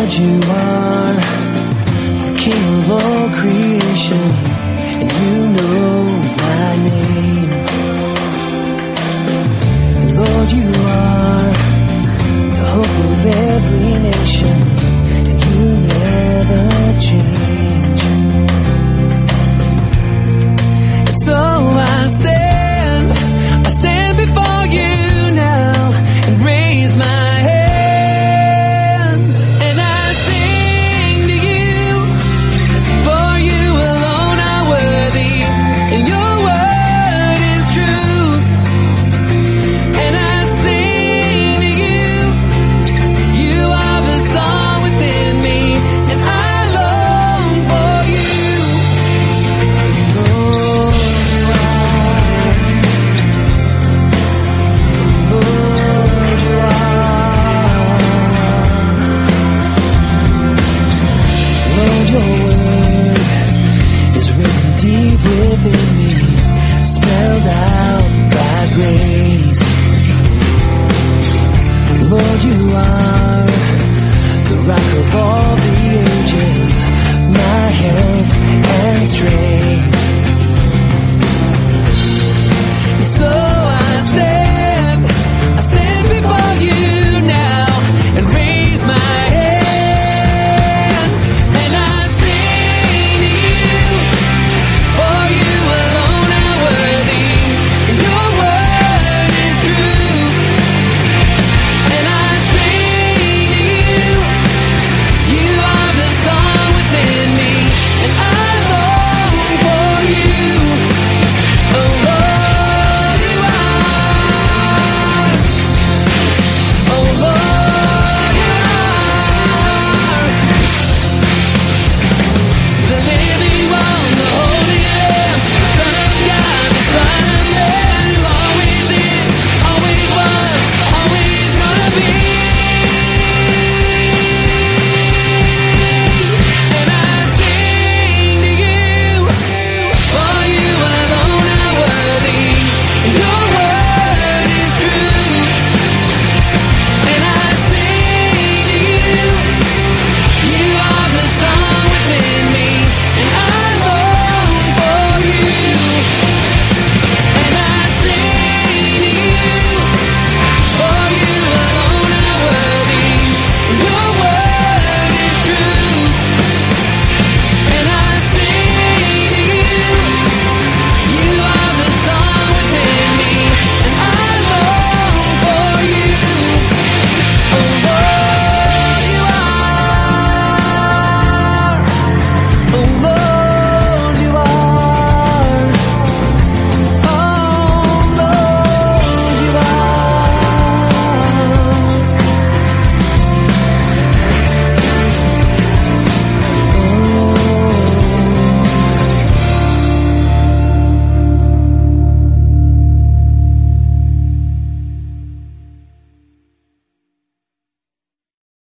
Lord, you are the King of all creation, and you know my name. Lord, you are the hope of every nation, and you never change. And so I stand before you now and raise my hands, and I sing to you, for you alone are worthy, and your word is true. And I sing to you, you are the song within me, and I long for you. Lord, you are. Lord, you are. Lord, your word is written deep within me.